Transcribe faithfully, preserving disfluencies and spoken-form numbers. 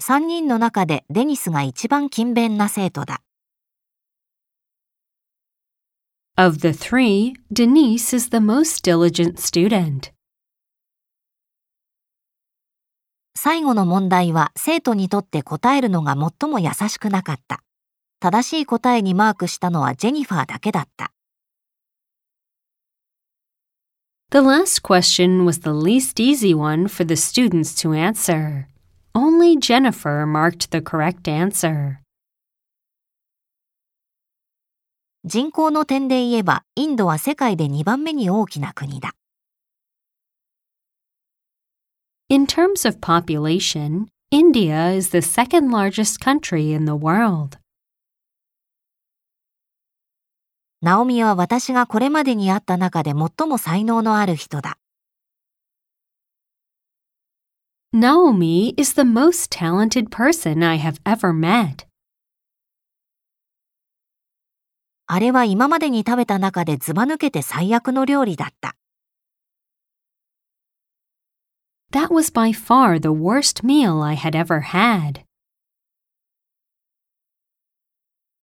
さんにんの中でデニスが一番勤勉な生徒だ。 Of the three, Denise is the most diligent student. 最後の問題は生徒にとって答えるのが最も優しくなかった。正しい答えにマークしたのはジェニファーだけだった。 The last question was the least easy one for the students to answer. Only Jennifer marked the correct answer. 人口の点で言えば、インドは世界でにばんめに大きな国だ。 In terms of population, India is the second largest country in the world. ナオミは私がこれまでに会った中で最も才能のある人だ。 Naomi is the most talented person I have ever met. あれは今までに食べた中でずば抜けて最悪の料理だった。 That was by far the worst meal I had ever had.